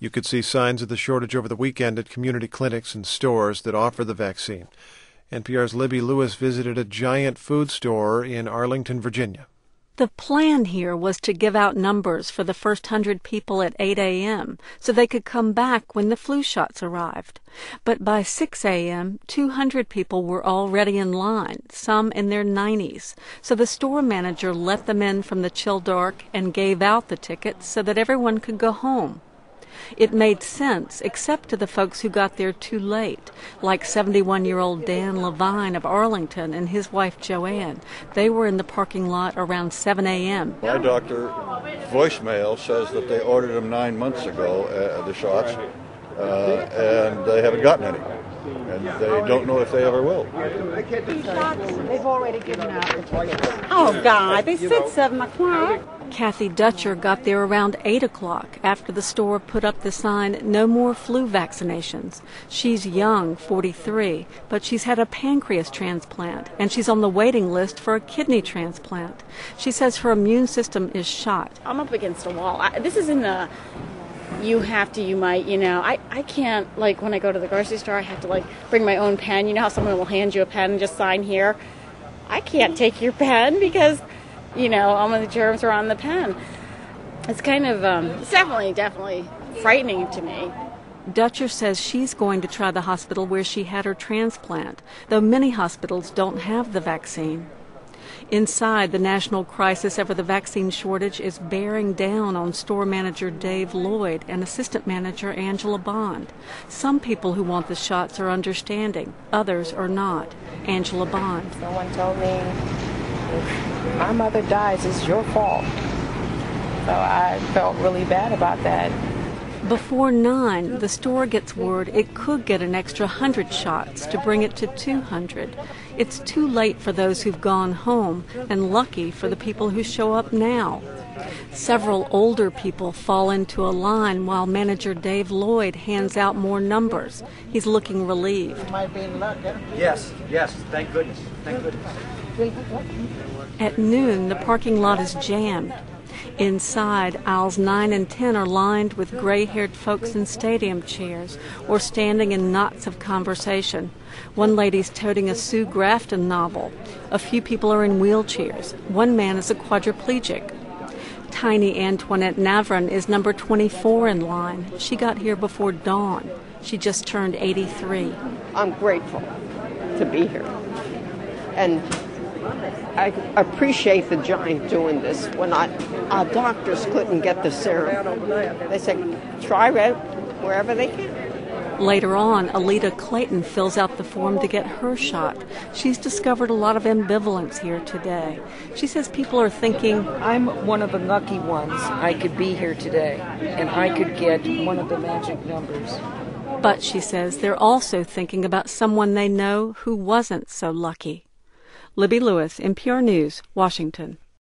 You could see signs of the shortage over the weekend at community clinics and stores that offer the vaccine. NPR's Libby Lewis visited a giant food store in Arlington, Virginia. The plan here was to give out numbers for the first 100 people at 8 a.m. so they could come back when the flu shots arrived. But by 6 a.m., 200 people were already in line, some in their 90s. So the store manager let them in from the chill dark and gave out the tickets so that everyone could go home. It made sense, except to the folks who got there too late, like 71-year-old Dan Levine of Arlington and his wife Joanne. They were in the parking lot around 7 a.m. My doctor voicemail says that they ordered them 9 months ago, the shots, and they haven't gotten any. And they don't know if they ever will. They've already given out the tickets. Oh, God, they said 7 o'clock. Kathy Dutcher got there around 8 o'clock after the store put up the sign, "No more flu vaccinations." She's young, 43, but she's had a pancreas transplant, and she's on the waiting list for a kidney transplant. She says her immune system is shot. I'm up against a wall. This is in the you have to, you might, I can't, like, when I go to the grocery store, I have to, like, bring my own pen. You know how someone will hand you a pen and just sign here? I can't take your pen because, all of the germs are on the pen. It's kind of, it's definitely frightening to me. Dutcher says she's going to try the hospital where she had her transplant, though many hospitals don't have the vaccine. Inside, the national crisis over the vaccine shortage is bearing down on store manager Dave Lloyd and assistant manager Angela Bond. Some people who want the shots are understanding, others are not. Angela Bond. Someone told me, if my mother dies, it's your fault. So I felt really bad about that. Before 9, the store gets word it could get an extra 100 shots to bring it to 200. It's too late for those who've gone home, and lucky for the people who show up now. Several older people fall into a line while manager Dave Lloyd hands out more numbers. He's looking relieved. Yes, thank goodness. At noon, the parking lot is jammed. Inside, aisles 9 and 10 are lined with gray-haired folks in stadium chairs or standing in knots of conversation. One lady's toting a Sue Grafton novel. A few people are in wheelchairs. One man is a quadriplegic. Tiny Antoinette Navran is number 24 in line. She got here before dawn. She just turned 83. I'm grateful to be here. And I appreciate the Giant doing this. When our doctors couldn't get the serum, they said, try it wherever they can. Later on, Alita Clayton fills out the form to get her shot. She's discovered a lot of ambivalence here today. She says people are thinking, I'm one of the lucky ones. I could be here today, and I could get one of the magic numbers. But, she says, they're also thinking about someone they know who wasn't so lucky. Libby Lewis, NPR News, Washington.